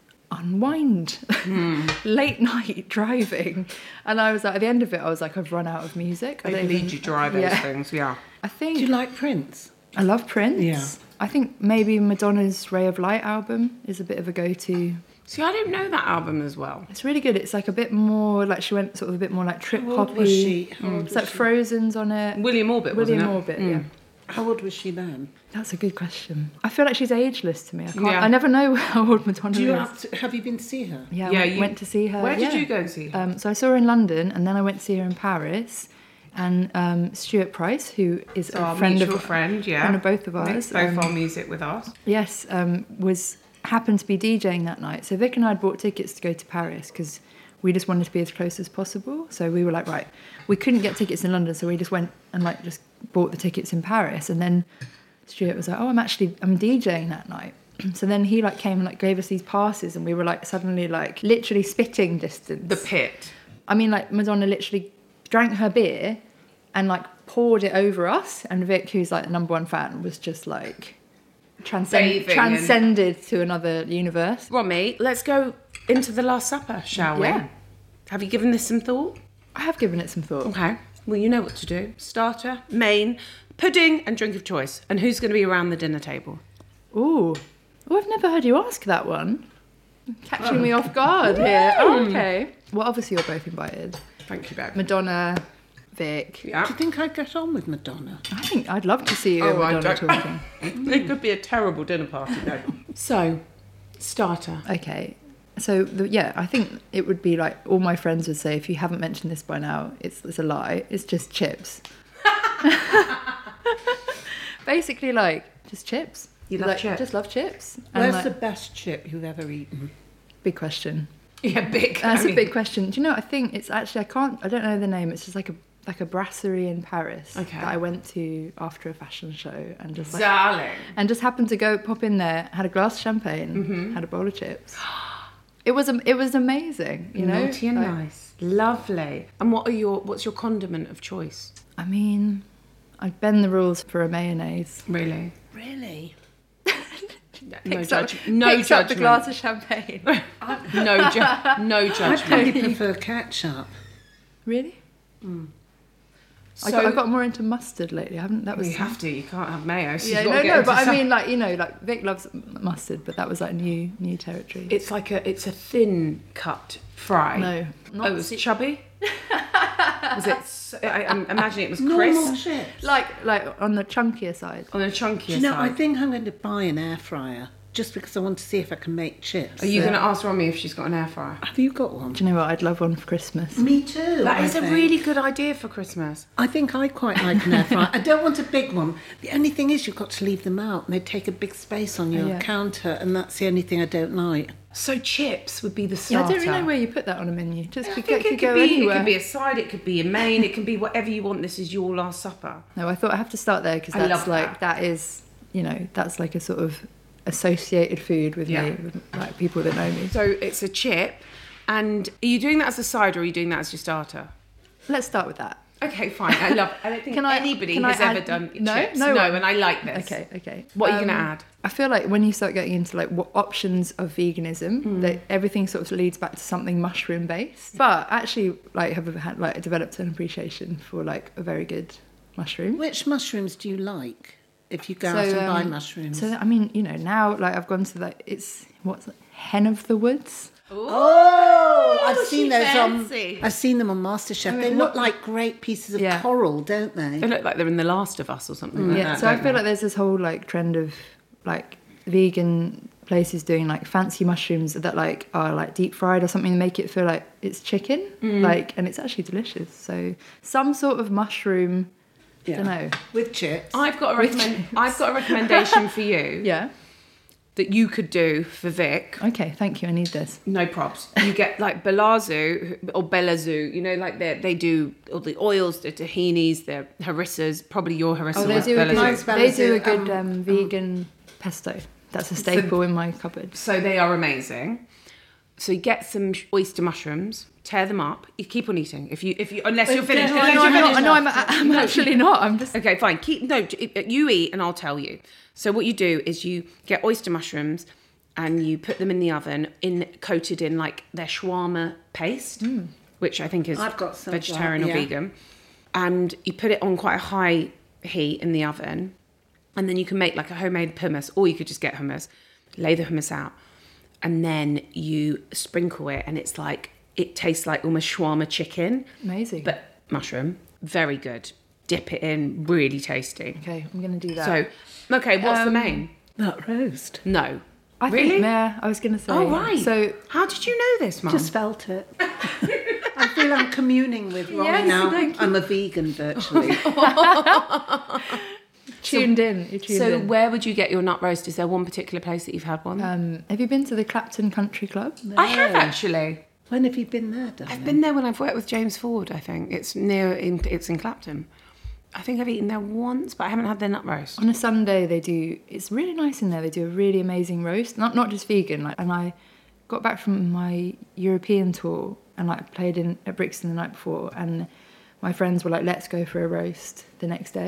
unwind, late night driving, and I was like, at the end of it, I was like, I've run out of music. I They don't lead even- you dry, those yeah. things, yeah. I think Do you like Prince? I love Prince. Yeah. I think maybe Madonna's Ray of Light album is a bit of a go-to. See, I didn't know that album as well. It's really good. It's like a bit more like she went sort of a bit more like trip How old hoppy. was she? How old It's was like she? Frozen's on it. William Orbit, William wasn't it? Orbit, Mm. yeah. How old was she then? That's a good question. I feel like she's ageless to me. I can't. Yeah. I never know how old Madonna Do you is. have, to, have you been to see her? Yeah, I Yeah, went, you- went to see her. Where did yeah. you go and see her? Um, so I saw her in London, and then I went to see her in Paris. And um, Stuart Price, who is So a our friend mutual of friend, yeah. friend of both of Makes ours. both um, our music with us. Yes, um, was happened to be DJing that night. So Vic and I had bought tickets to go to Paris because we just wanted to be as close as possible. So we were like, right, we couldn't get tickets in London, so we just went and like just bought the tickets in Paris. And then Stuart was like, oh, I'm actually I'm DJing that night. So then he like came and like gave us these passes, and we were like suddenly like literally spitting distance. The Pit. I mean, like Madonna literally drank her beer and like poured it over us, and Vic, who's like the number one fan, was just like transcend, Bathing and- transcended to another universe. Romy, let's go into the Last Supper, shall we? Yeah. Have you given this some thought? I have given it some thought. Okay. Well, you know what to do. Starter, main, pudding, and drink of choice. And who's going to be around the dinner table? Ooh. Oh, I've never heard you ask that one. Catching me off guard here. Oh, okay. Well, obviously you're both invited. Thank you, babe. Madonna, Vic. Yeah. Do you think I'd get on with Madonna? I think I'd love to see you and Oh, I Madonna don't- talking. It could be a terrible dinner party, though. So, starter. Okay. So, the, yeah, I think it would be like all my friends would say, if you haven't mentioned this by now, it's, it's a lie. It's just chips. Basically, like, just chips. You love like, chips? Just love chips. And, Where's like, the best chip you've ever eaten? big question. Yeah, big. That's I a mean- big question. Do you know, I think it's actually, I can't, I don't know the name. It's just like a like a brasserie in Paris Okay. that I went to after a fashion show and just like, Darling. and just happened to go pop in there, had a glass of champagne, Mm-hmm. had a bowl of chips. It was am- it was amazing, you know. Naughty and Like, nice. Lovely. And what are your, what's your condiment of choice? I mean, I'd bend the rules for a mayonnaise. Really? Really? No Picks up- judgment. No picks up the judgment. glass of champagne. No, ju- no I judgment. probably prefer ketchup. Really? I, So- got, I got more into mustard lately. I haven't. That was. You have to. You can't have mayo. So Yeah, you've got no, to get no, into but I some- mean, like you know, like Vic loves mustard, but that was like new, new territory. It's like a, it's a thin cut fry. No, not Oh, it was se- chubby. Was it? s- I, I'm imagining it was Normal crisp chips. like like on the chunkier side. on a chunkier Do you know, side. I think I'm going to buy an air fryer just because I want to see if I can make chips. Are you going to ask Romy if she's got an air fryer? Have you got one? Do you know what? I'd love one for Christmas. Me too. That I is a think. really good idea for Christmas. I think I quite like an air fryer. I don't want a big one. The only thing is you've got to leave them out and they take a big space on your yeah. counter, and that's the only thing I don't like. So chips would be the Yeah, starter. I don't really know where you put that on a menu. Just I could, think could it go could be, anywhere. it could be a side, it could be a main, it can be whatever you want. This is your Last Supper. No, I thought I have to start there because I that's love like that. that is you know that's like a sort of associated food with Yeah. me, with like people that know me. So it's a chip, and are you doing that as a side or are you doing that as your starter? Let's start with that. Okay, fine. I love. I don't think Can I- anybody can I has ever add- done No? chips. No? no, and I like this. Okay, okay. What are you going to Um, add? I feel like when you start getting into like what options of veganism, Mm. that everything sort of leads back to something mushroom based. But actually, like have had like developed an appreciation for like a very good mushroom. Which mushrooms do you like? If you go out and buy um, mushrooms. So I mean, you know, now like I've gone to like it's what's it, hen of the woods. Oh, I've Ooh, seen she those fancy. on. I've seen them on MasterChef. mean, they what- look like great pieces of Yeah. coral, don't they? They look like they're in The Last of Us or something like Yeah, that. so I don't feel they? like there's this whole like trend of like vegan places doing like fancy mushrooms that like are like deep fried or something to make it feel like it's chicken, Mm. like, and it's actually delicious. So some sort of mushroom, I Yeah. don't know. With chips. I've got a recommend. I've got a recommendation for you Yeah. that you could do for Vic. Okay, thank you. I need this. No props. You get like Belazu or Belazu. You know, like they they do all the oils, the tahinis, the harissas. Probably your harissa. Oh, they was do a Belazu. Mine's good, they do a Belazu, good um, um, vegan pesto. That's a staple in my cupboard. So they are amazing. So you get some sh- oyster mushrooms, tear them up. You keep on eating. If you if you unless you're finished. No, unless no, you're I'm not, finished. no, I'm, I'm actually not. I'm just. Okay, fine. Keep no. j- You eat, and I'll tell you. So what you do is you get oyster mushrooms, and you put them in the oven, in coated in like their shawarma paste, which I think is I've got some of that, vegetarian or yeah. vegan. And you put it on quite a high heat in the oven, and then you can make like a homemade hummus, or you could just get hummus, lay the hummus out, and then you sprinkle it, and it's like it tastes like almost shawarma chicken, Amazing. but mushroom, very good. Dip it in, really tasty. Okay, I'm going to do that. So, okay, what's the Um, main? That roast. No. I really? think, yeah, I was going to say. Oh, right. So how did you know this, Mum? Just felt it. I feel I'm communing with Romy Yes, now. thank you. I'm a vegan virtually. tuned in. You're tuned so in. where would you get your nut roast? Is there one particular place that you've had one? Um, have you been to the Clapton Country Club? I have actually. When have you been there, darling? I've been there when I've worked with James Ford, I think. It's near, in, it's in Clapton. I think I've eaten there once, but I haven't had their nut roast. On a Sunday, they do. It's really nice in there. They do a really amazing roast, not not just vegan. Like, and I got back from my European tour and like played in at Brixton the night before, and my friends were like, "Let's go for a roast the next day."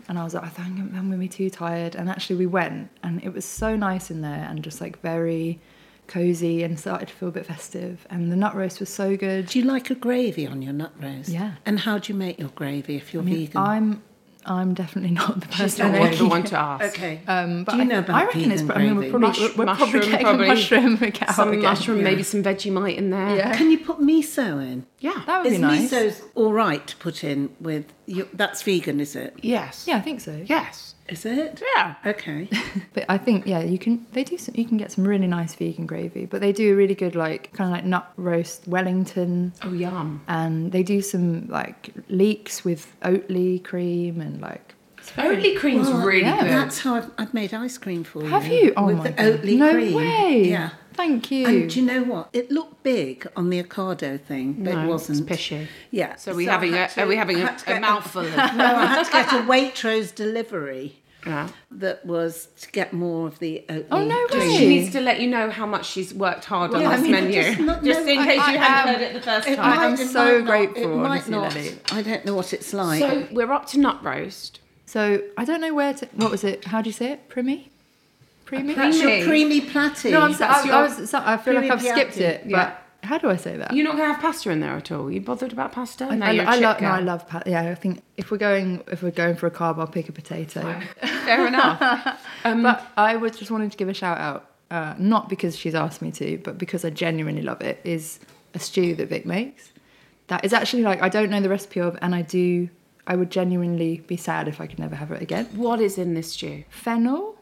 And I was like, I think I'm going to be too tired. And actually we went, and it was so nice in there and just like very cozy and started to feel a bit festive. And the nut roast was so good. Do you like a gravy on your nut roast? Yeah. And how do you make your gravy if you're I mean, vegan? I'm I'm definitely not the She's person. not the one to ask. Okay. Um, but Do you I, know about I reckon it's. vegan I mean, we're gravy? probably, Mush- we're, we're probably mushroom, getting probably. a mushroom out Some again. mushroom, maybe some Vegemite in there. Yeah. Can you put miso in? Yeah. That would Is be nice. miso's all right to put in with... You, that's vegan, is it? Yes. Yeah, I think so. Yes. Is it? Yeah. Okay. But I think yeah, you can. They do. Some, you can get some really nice vegan gravy. But they do a really good like kind of like nut roast Wellington. Oh, yum. And they do some like leeks with Oatly cream and like. it's very- Oatly cream's Well, really yeah, good. That's how I've, I've made ice cream for you. Have you? Oh with my the God. Oatly No cream. way. Yeah. Thank you. And do you know what? It looked big on the Ocado thing, but No, it wasn't. it's pishy. Yeah. So are we I having had a- to- are we having a- had to a get mouthful of- No, I had to get a Waitrose delivery Yeah. that was to get more of the Oatly Oh, no cream. way. She needs to let you know how much she's worked hard on Yeah, I this mean, menu. just Just, not- no, in I- case I you hadn't am- heard it the first It time. I am might- it so might not- grateful, It might honestly, not. Lily. I don't know what it's like. So we're up to nut roast. So I don't know where to. What was it? How do you say it? Primi? Primi? That's your creamy. creamy platty. No, I'm. So, That's I, your I was. So, I feel like creamy I've skipped piatti. it. But Yeah. how do I say that? You're not going to have pasta in there at all? You bothered about pasta? I, no, I, you're a I chip love. No, girl. I love. Pa- yeah, I think if we're going, if we're going for a carb, I'll pick a potato. Fair enough. Um, But I was just wanted to give a shout out, uh, not because she's asked me to, but because I genuinely love it. Is a stew that Vic makes. That is actually like I don't know the recipe of, and I do. I would genuinely be sad if I could never have it again. What is in this stew? Fennel,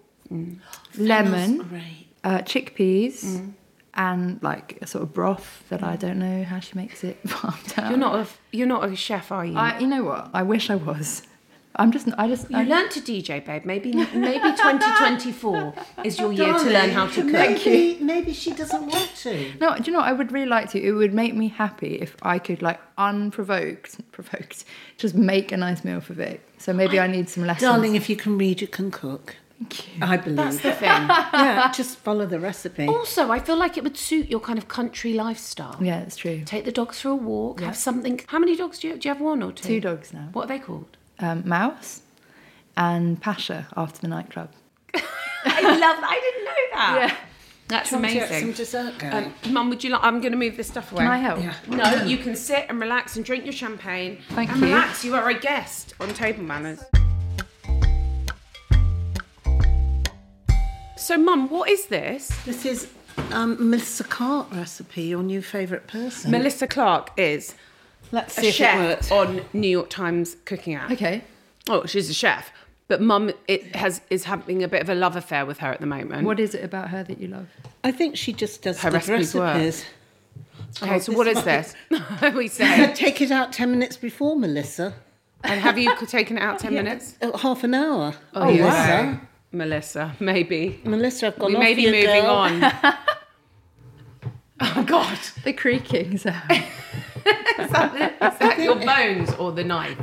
lemon, Great. uh, chickpeas, and like a sort of broth that I don't know how she makes it. You're not a you're not a chef, are you? I, you know what? I wish I was. I'm just. I just. you I, learned to D J, babe. Maybe maybe twenty twenty-four is your year to learn how to cook. Maybe, maybe she doesn't want to. No, do you know what I would really like to? It would make me happy if I could, like, unprovoked, provoked, just make a nice meal for Vic. So maybe I need some lessons. Darling, if you can read, you can cook. Thank you. I believe. That's the thing. Yeah, just follow the recipe. Also, I feel like it would suit your kind of country lifestyle. Yeah, it's true. Take the dogs for a walk. Yeah. Have something. How many dogs do you have? Do you have one or two? Two dogs now. What are they called? Um, Mouse and Pasha after the nightclub. I love. I didn't know that. Yeah. That's Do you want to get amazing. some dessert going? Um, Mum, would you like? I'm going to move this stuff away. Can I help? Yeah. No, you can sit and relax and drink your champagne. Thank and you. relax. You are a guest on Table Manners. So, Mum, what is this? This is um, Melissa Clark recipe, your new favourite person. Melissa Clark is Let's a see if it chef works. on New York Times cooking app. Okay. Oh, she's a chef, but Mum it has is having a bit of a love affair with her at the moment. What is it about her that you love? I think she just does Her good recipes work. recipes. Okay, Oh, so this what is might- this? we say. Take it out ten minutes before, Melissa. And have you taken it out ten minutes? Uh, half an hour. Oh, Melissa. Melissa, maybe. Melissa, I've gone We off may be you, moving girl. on. Oh God! The creaking sound. Is that, is that your bones or the knife?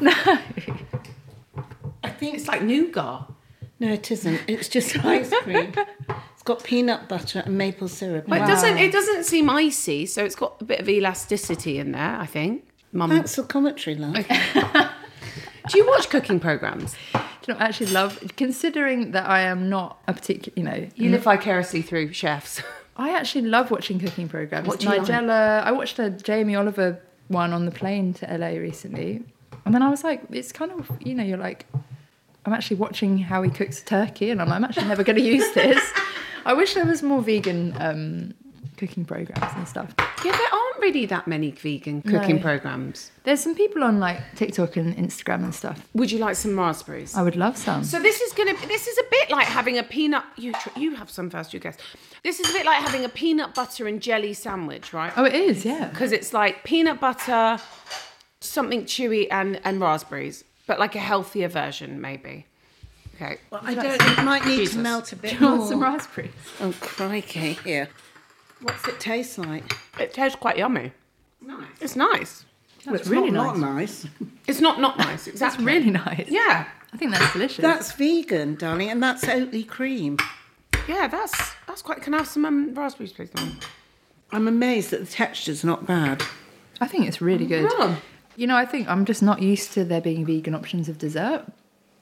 I think It's like nougat. No, it isn't. It's just ice cream. It's got peanut butter and maple syrup. But it doesn't. It doesn't seem icy, so it's got a bit of elasticity in there. I think. Mum, Thanks for commentary, love. do you watch cooking programs? Do you know, I actually love, considering that I am not a particular, you know, You live vicariously through chefs. I actually love watching cooking programs. What do you like? Nigella, I watched a Jamie Oliver one on the plane to L A recently, and then I was like, it's kind of, you know, you're like, I'm actually watching how he cooks turkey, and I'm, I'm actually never going to use this. I wish there was more vegan um, cooking programs and stuff. Yeah, there aren't really that many vegan cooking No. programs. There's some people on like TikTok and Instagram and stuff. Would you like some raspberries? I would love some. So this is gonna. This is a bit like having a peanut. You tr- you have some first, you guess. This is a bit like having a peanut butter and jelly sandwich, right? Oh, it is, yeah. Because it's like peanut butter, something chewy, and and raspberries, but like a healthier version, maybe. Okay. Well, I don't. It might need Jesus. to melt a bit Do you want more. some raspberries? Oh, crikey. Here. What's it taste like? It tastes quite yummy. Nice. It's nice. Well, it's really not, nice. not nice. It's not not nice. That's Exactly. really nice. Yeah. I think that's delicious. That's vegan, darling, and that's Oatly cream. Yeah. That's that's quite. Can I have some um, raspberries, please? Mum? I'm amazed that the texture's not bad. I think it's really good. Yeah. You know, I think I'm just not used to there being vegan options of dessert.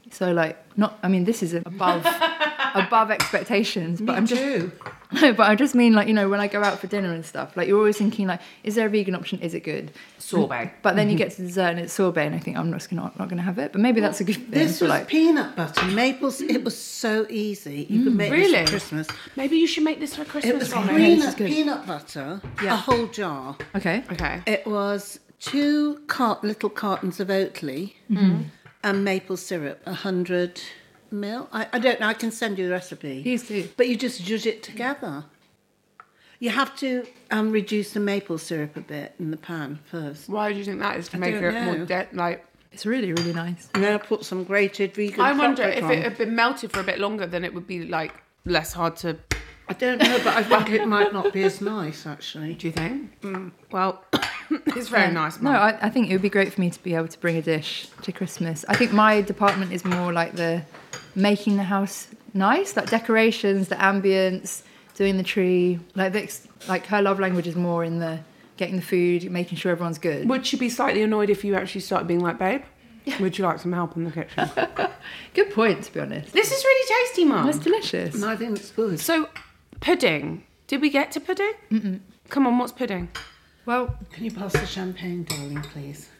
So like, not. I mean, this is above above expectations. But Me I'm just too. no. But I just mean like, you know, when I go out for dinner and stuff, like you're always thinking like, is there a vegan option? Is it good? Sorbet. But then you get to dessert and it's sorbet, and I think I'm just not not going to have it. But maybe that's a good thing. This for, was like, peanut butter. Maples, it was so easy. You could make Really? this for Christmas. Maybe you should make this for It Christmas. was Ronnie. peanut, peanut butter, a whole jar. okay. Okay. It was two cart- little cartons of Oatly and maple syrup, a hundred mil. I, I don't know. I can send you the recipe. Please do. But you just judge it together. You have to um, reduce the maple syrup a bit in the pan first. Why do you think that is to I make don't it more know. de- like? It's really really nice. And then I put some grated vegan. I wonder chocolate if on. it had been melted for a bit longer, then it would be like less hard to. I don't know, but I think it might not be as nice actually. Do you think? Mm. Well, it's very Yeah. nice. No, Mum. I, I think it would be great for me to be able to bring a dish to Christmas. I think my department is more like the making the house nice, like decorations, the ambience, doing the tree. Like Vic's, like her love language is more in the getting the food, making sure everyone's good. Would she be slightly annoyed if you actually started being like, babe? Would you like some help in the kitchen? Good point, to be honest. This is really tasty, Mum. That's delicious. And I think it's good. So, pudding. Did we get to pudding? Mm-mm. Come on, what's pudding? Well, Can you pass the champagne, darling, please?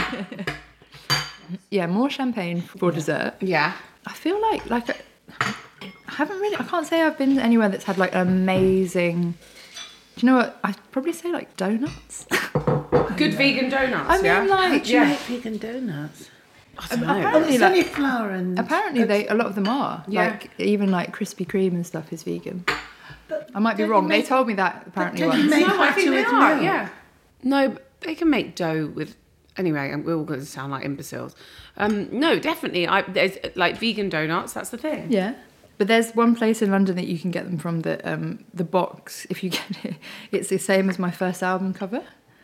yeah, more champagne for dessert. Yeah. I feel like like I haven't really. I can't say I've been anywhere that's had like an amazing. Do you know what? I'd probably say like donuts. Good vegan donuts, I mean, yeah? like Do you Yeah. make vegan donuts? I don't know. apparently, It's like, only flour and... apparently they a lot of them are. Yeah. Like even like Krispy Kreme and stuff is vegan. I might be don't you wrong. They make- told me that apparently don't you once. make No, I think butter they with are, milk? yeah. No, but they can make dough with... Anyway, and we're all going to sound like imbeciles. Um, no, definitely. I, there's like vegan donuts. That's the thing. Yeah. But there's one place in London that you can get them from. The um, the box, if you get it, it's the same as my first album cover.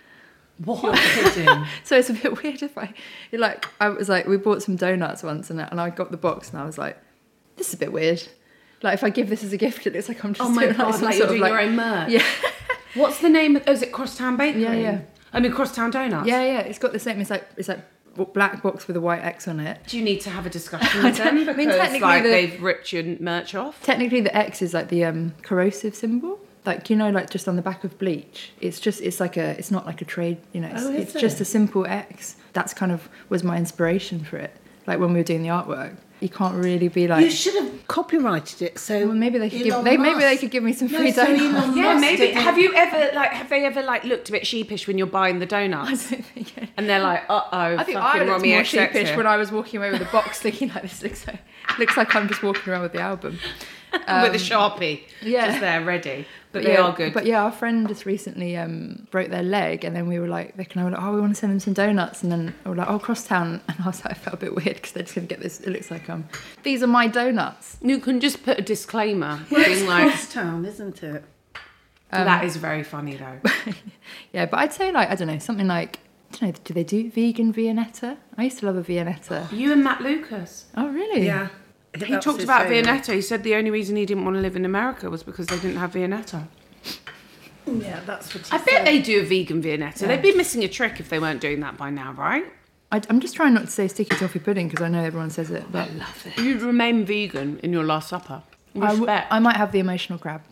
What? You're kidding. So it's a bit weird if I, you're like, I was like, we bought some donuts once, and I, and I got the box, and I was like, this is a bit weird. Like if I give this as a gift, it looks like I'm just Oh my doing God, some like sort you're of, doing your own merch. Yeah. What's the name of... Oh, is it Crosstown Bakery? Yeah, yeah. I mean, Crosstown Donuts. Yeah, yeah. It's got the same. It's like it's like black box with a white X on it. Do you need to have a discussion with them? I mean, Because, technically like, the- they've ripped your merch off. Technically, the X is like the um, corrosive symbol. Like you know, like just on the back of bleach. It's just it's like a it's not like a trade. You know, it's, Oh, is it's just it? a simple X. That's kind of was my inspiration for it. Like when we were doing the artwork, you can't really be like. You should have copyrighted it. So Well, maybe they could Elon give. They, maybe they Musk- could give me some No, free so donuts. Elon Yeah, Musk maybe. didn't- Have you ever like? Have they ever like looked a bit sheepish when you're buying the I donuts? don't think- yeah. And they're like, uh oh, I think I fucking looked Romy more X X sheepish here. when I was walking away with a box, thinking like this looks like looks like I'm just walking around with the album. with a Sharpie, yeah. just there ready. But But they yeah, are good. But yeah, our friend just recently um, broke their leg, and then we were like, Vic and I were like, oh, we want to send them some donuts, and then we were like, oh, Crosstown, and I was like, I felt a bit weird because they're just gonna get this. It looks like um, these are my donuts. You can just put a disclaimer, Well, being it's like, Crosstown, isn't it? that is very funny though. Yeah, but I'd say like I don't know something like I don't know. Do they do vegan Viennetta? I used to love a Viennetta. You and Matt Lucas. Oh really? Yeah. He talked about Viennetta. He said the only reason he didn't want to live in America was because they didn't have Viennetta. Yeah, that's what he I said. bet they do a vegan Viennetta. They'd be missing a trick if they weren't doing that by now, right? I, I'm just trying not to say sticky toffee pudding because I know everyone says it, but You'd remain vegan in your last supper. I, w- Respect. I might have the emotional crab.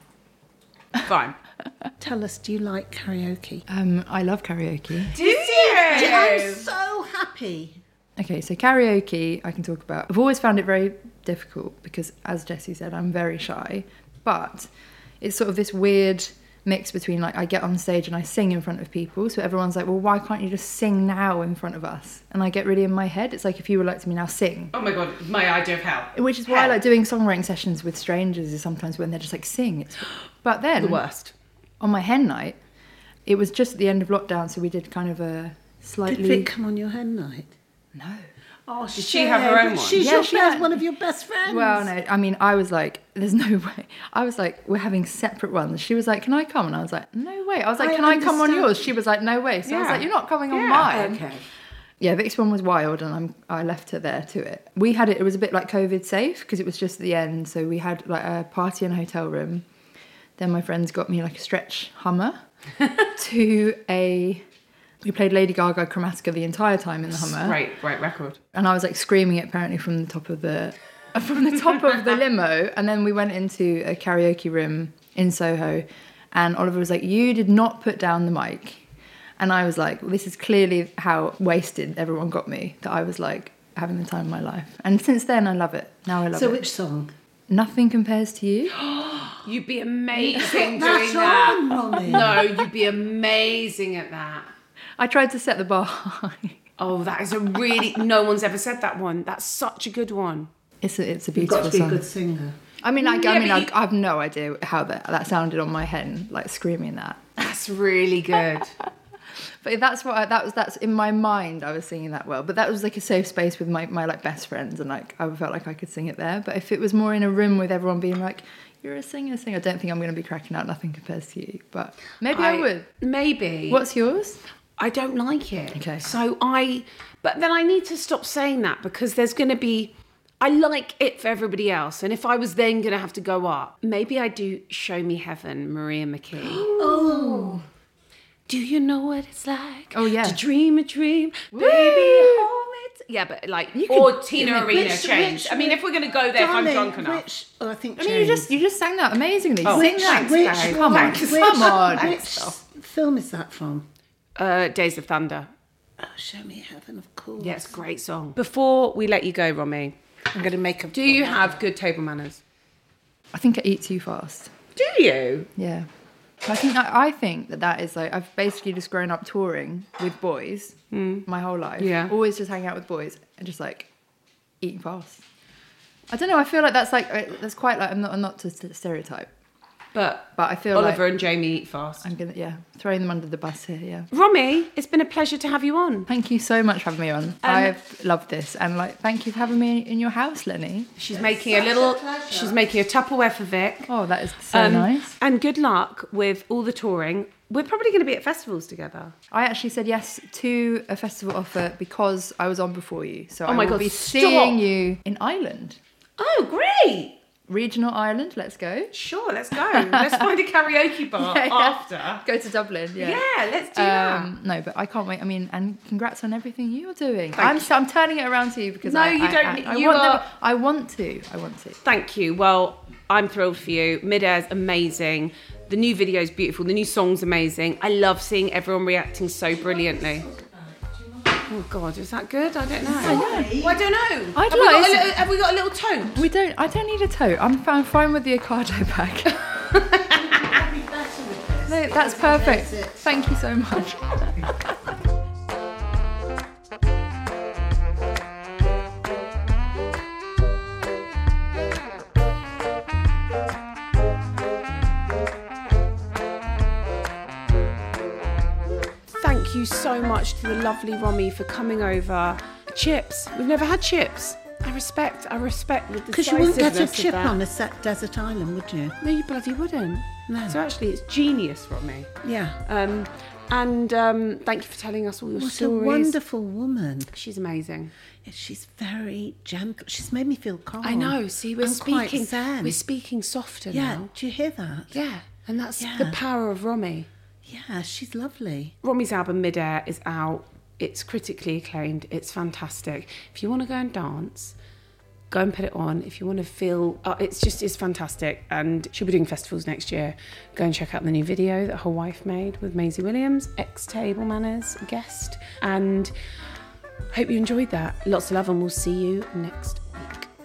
Fine. Tell us, do you like karaoke? Um, I love karaoke. Do you? I'm so happy. Okay, so karaoke I can talk about. I've always found it very difficult because, as Jessie said, I'm very shy. But it's sort of this weird mix between, like, I get on stage and I sing in front of people, so everyone's like, well, why can't you just sing now in front of us? And I get really in my head. It's like, if you were like to me now, sing. Oh my God, my idea of hell. Which is why I like doing songwriting sessions with strangers is sometimes when they're just like, sing. It's, but then, The worst. on my hen night, it was just at the end of lockdown, so we did kind of a slightly... Did Vic come on your hen night? No. Oh, Did she have her own one? She's Yeah, your she best, had- one of your best friends. Well, no, I mean, I was like, there's no way. I was like, we're having separate ones. She was like, can I come? And I was like, no way. I was like, I can I come on understand. yours? She was like, no way. So I was Yeah. like, you're not coming on Yeah, mine. Okay. Yeah, Vic's one was wild, and I'm, I left her there to it. We had it, it was a bit like COVID safe, because it was just at the end. So we had like a party in a hotel room. Then my friends got me like a stretch Hummer to a We played Lady Gaga Chromatica the entire time in the Hummer. Great, great record. And I was like screaming it apparently from the top of the from the top of the limo. And then we went into a karaoke room in Soho, and Oliver was like, "You did not put down the mic." And I was like, well, this is clearly how wasted everyone got me, that I was like having the time of my life. And since then, I love it. Now I love so it. So which song? Nothing Compares to You. You'd be amazing doing That's that. on, Ronnie. No, you'd be amazing at that. I tried to set the bar high. Oh, that is a really... No one's ever said that one. That's such a good one. It's a, it's a You've beautiful got to be song. a good singer. I mean, I, Yeah, I mean, but I, you- I have no idea how that, that sounded on my head, like screaming that. That's really good. But that's what I, that was. That's in my mind. I was singing that well. But that was like a safe space with my, my like best friends, and like I felt like I could sing it there. But if it was more in a room with everyone being like, "You're a singer, singer," I don't think I'm going to be cracking out Nothing Compares to You. But maybe I, I would. Maybe. What's yours? I don't like it. Okay. So I, but then I need to stop saying that, because there's going to be, I like it for everybody else. And if I was then going to have to go up, maybe I do Show Me Heaven, Maria McKee. Oh. Do you know what it's like? Oh, yeah. To dream a dream, baby, hold it. Yeah, but like, You or could- Tina Which- Arena Change. which- I mean, if we're going to go there, if I'm Darling, drunk enough. Which, oh, I think I mean, you just you just sang that amazingly. Oh, Sing which- that. which- Which, Come on, which, come on. Which film is that from? Uh, Days of Thunder. Oh, Show Me Heaven, of course. Yes, great song. Before we let you go, Romy, I'm going to make a... do you have good table manners? I think I eat too fast. Do you? Yeah. I think that, I think that that is like, I've basically just grown up touring with boys my whole life. Yeah. Always just hanging out with boys and just like eating fast. I don't know. I feel like that's like uh, that's quite like I'm not I'm not to st- stereotype, But, but I feel Oliver like and Jamie eat fast. I'm gonna yeah throwing them under the bus here. Yeah. Romy, it's been a pleasure to have you on. Thank you so much for having me on. I've loved this, and like thank you for having me in your house, Lenny. She's making a little. She's making a Tupperware for Vic. Oh, that is so Um, nice. And good luck with all the touring. We're probably going to be at festivals together. I actually said yes to a festival offer because I was on before you. So Oh I my will God, be stop. seeing you in Ireland. Oh, great! Regional Ireland, let's go. Sure, let's go. Let's find a karaoke bar Yeah, yeah. after. Go to Dublin, yeah. Yeah, let's do that. Um, no, but I can't wait. I mean, and congrats on everything you're doing. I'm, so, I'm turning it around to you because No, I, you I, don't I, need- I you want are- them- I want to. I want to. Thank you. Well, I'm thrilled for you. Midair's amazing. The new video's beautiful. The new song's amazing. I love seeing everyone reacting so brilliantly. Oh God, is that good? I don't know. Well, I don't know. I have, don't we know, got a it's- little, have we got a little tote? We don't. I don't need a tote. I'm fine, fine with the Ocado bag. No, that's perfect. Thank you so much. Thank you so much to the lovely Romy for coming over. Chips. We've never had chips. I respect. I respect the Because you wouldn't get a decisiveness of chip that. on a set desert island, would you? No, you bloody wouldn't. No. So actually, it's genius, Romy. Yeah. Um, and um, thank you for telling us all your What stories. a wonderful woman. She's amazing. She's very gentle. She's made me feel calm. I know. See, we're I'm quite speaking. zen. We're speaking softer Yeah, now. do you hear that? Yeah, and that's Yeah. the power of Romy. Yeah, she's lovely. Romy's album Midair is out. It's critically acclaimed. It's fantastic. If you want to go and dance, go and put it on. If you want to feel, uh, it's just, it's fantastic. And she'll be doing festivals next year. Go and check out the new video that her wife made with Maisie Williams, ex-Table Manners guest. And hope you enjoyed that. Lots of love, and we'll see you next week.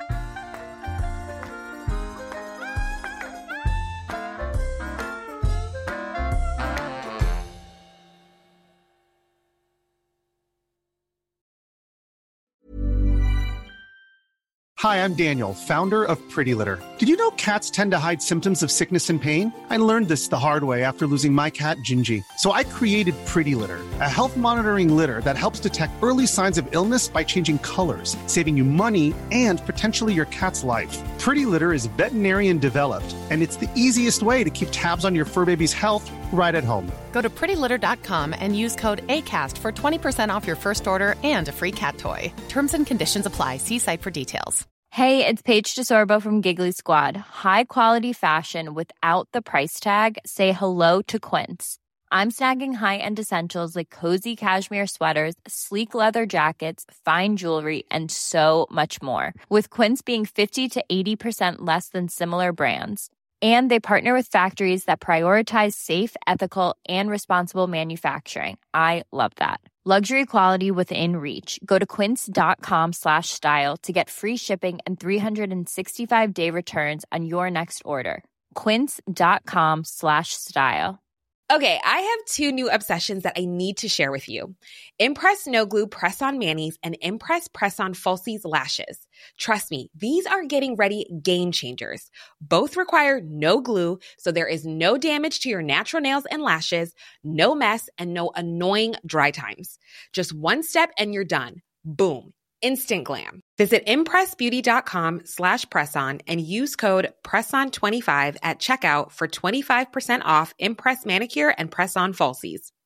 Hi, I'm Daniel, founder of Pretty Litter. Did you know cats tend to hide symptoms of sickness and pain? I learned this the hard way after losing my cat, Gingy. So I created Pretty Litter, a health monitoring litter that helps detect early signs of illness by changing colors, saving you money and potentially your cat's life. Pretty Litter is veterinarian developed, and it's the easiest way to keep tabs on your fur baby's health right at home. Go to pretty litter dot com and use code ACAST for twenty percent off your first order and a free cat toy. Terms and conditions apply. See site for details. Hey, it's Paige DeSorbo from Giggly Squad. High quality fashion without the price tag. Say hello to Quince. I'm snagging high-end essentials like cozy cashmere sweaters, sleek leather jackets, fine jewelry, and so much more. With Quince being fifty to eighty percent less than similar brands. And they partner with factories that prioritize safe, ethical, and responsible manufacturing. I love that. Luxury quality within reach. Go to quince.com slash style to get free shipping and three sixty-five day returns on your next order. Quince.com slash style. Okay, I have two new obsessions that I need to share with you. Impress No Glue Press-On Manis and Impress Press-On Falsies Lashes. Trust me, these are getting ready game changers. Both require no glue, so there is no damage to your natural nails and lashes, no mess, and no annoying dry times. Just one step and you're done. Boom. Instant glam. Visit impressbeauty.com slash presson and use code presson twenty-five at checkout for twenty-five percent off Impress Manicure and Press-On Falsies.